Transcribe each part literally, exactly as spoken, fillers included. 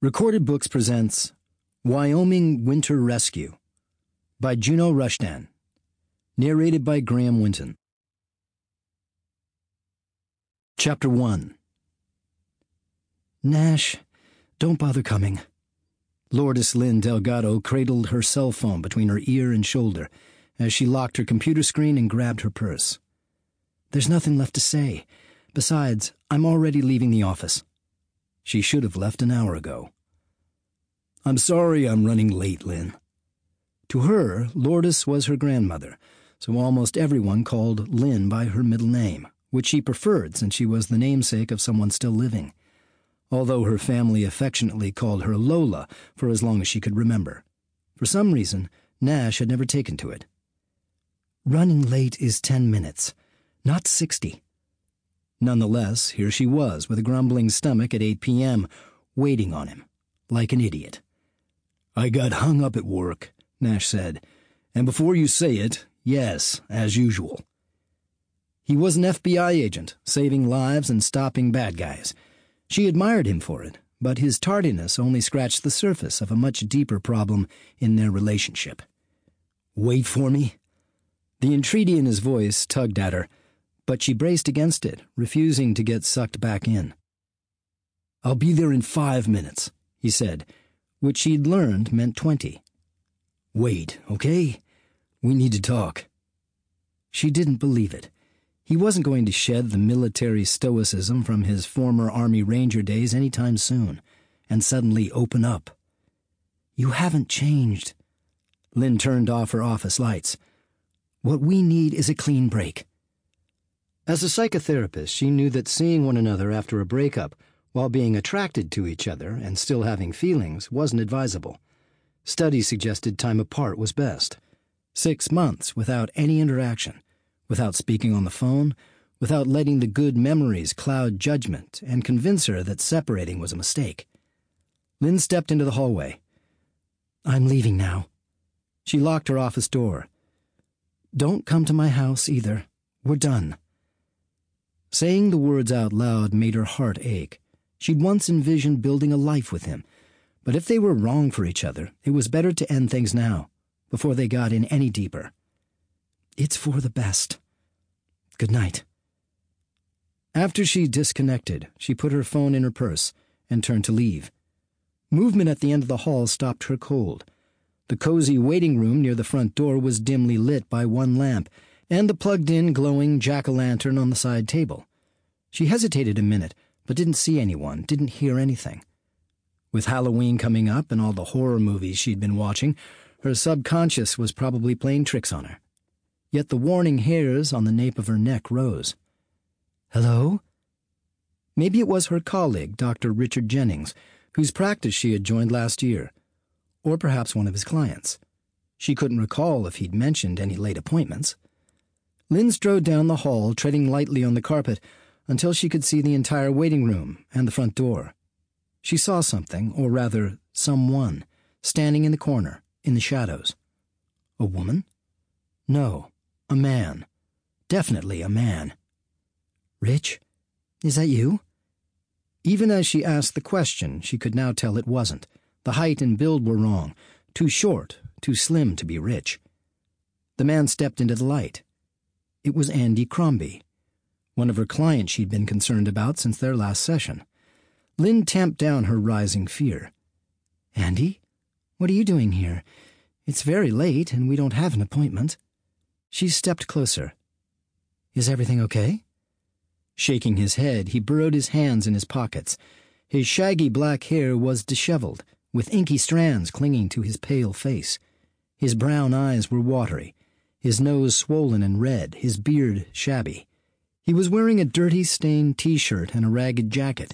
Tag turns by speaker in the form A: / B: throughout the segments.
A: Recorded Books presents Wyoming Winter Rescue by Juno Rushdan, narrated by Graham Winton. Chapter one. Nash, don't bother coming. Lourdes Lynn Delgado cradled her cell phone between her ear and shoulder as she locked her computer screen and grabbed her purse. There's nothing left to say. Besides, I'm already leaving the office. She should have left an hour ago. I'm sorry I'm running late, Lynn. To her, Lourdes was her grandmother, so almost everyone called Lynn by her middle name, which she preferred since she was the namesake of someone still living, although her family affectionately called her Lola for as long as she could remember. For some reason, Nash had never taken to it. Running late is ten minutes, not sixty. Nonetheless, here she was with a grumbling stomach at eight p.m., waiting on him, like an idiot. I got hung up at work, Nash said, and before you say it, yes, as usual. He was an F B I agent, saving lives and stopping bad guys. She admired him for it, but his tardiness only scratched the surface of a much deeper problem in their relationship. Wait for me? The entreaty in his voice tugged at her, but she braced against it, refusing to get sucked back in. I'll be there in five minutes, he said, which she'd learned meant twenty. Wait, okay? We need to talk. She didn't believe it. He wasn't going to shed the military stoicism from his former Army Ranger days any time soon, and suddenly open up. You haven't changed. Lynn turned off her office lights. What we need is a clean break. As a psychotherapist, she knew that seeing one another after a breakup, while being attracted to each other and still having feelings, wasn't advisable. Studies suggested time apart was best. Six months without any interaction, without speaking on the phone, without letting the good memories cloud judgment and convince her that separating was a mistake. Lynn stepped into the hallway. I'm leaving now. She locked her office door. Don't come to my house either. We're done. Saying the words out loud made her heart ache. She'd once envisioned building a life with him, but if they were wrong for each other, it was better to end things now, before they got in any deeper. It's for the best. Good night. After she disconnected, she put her phone in her purse and turned to leave. Movement at the end of the hall stopped her cold. The cozy waiting room near the front door was dimly lit by one lamp, and the plugged-in, glowing jack-o'-lantern on the side table. She hesitated a minute, but didn't see anyone, didn't hear anything. With Halloween coming up and all the horror movies she'd been watching, her subconscious was probably playing tricks on her. Yet the warning hairs on the nape of her neck rose. Hello? Maybe it was her colleague, Doctor Richard Jennings, whose practice she had joined last year. Or perhaps one of his clients. She couldn't recall if he'd mentioned any late appointments. Lynn strode down the hall, treading lightly on the carpet, until she could see the entire waiting room and the front door. She saw something, or rather, someone, standing in the corner, in the shadows. A woman? No, a man. Definitely a man. Rich? Is that you? Even as she asked the question, she could now tell it wasn't. The height and build were wrong. Too short, too slim to be Rich. The man stepped into the light. It was Andy Crombie, one of her clients she'd been concerned about since their last session. Lynn tamped down her rising fear. Andy? What are you doing here? It's very late, and we don't have an appointment. She stepped closer. Is everything okay? Shaking his head, he burrowed his hands in his pockets. His shaggy black hair was disheveled, with inky strands clinging to his pale face. His brown eyes were watery, his nose swollen and red, his beard shabby. He was wearing a dirty, stained T-shirt and a ragged jacket.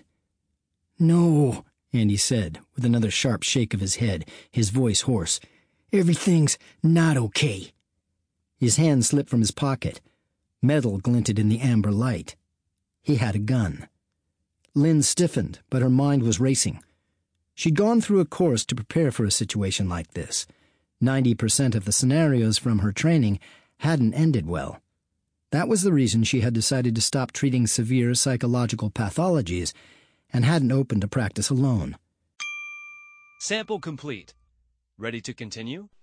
A: No, Andy said, with another sharp shake of his head, his voice hoarse. Everything's not okay. His hand slipped from his pocket. Metal glinted in the amber light. He had a gun. Lynn stiffened, but her mind was racing. She'd gone through a course to prepare for a situation like this. Ninety percent of the scenarios from her training hadn't ended well. That was the reason she had decided to stop treating severe psychological pathologies and hadn't opened a practice alone.
B: Sample complete. Ready to continue?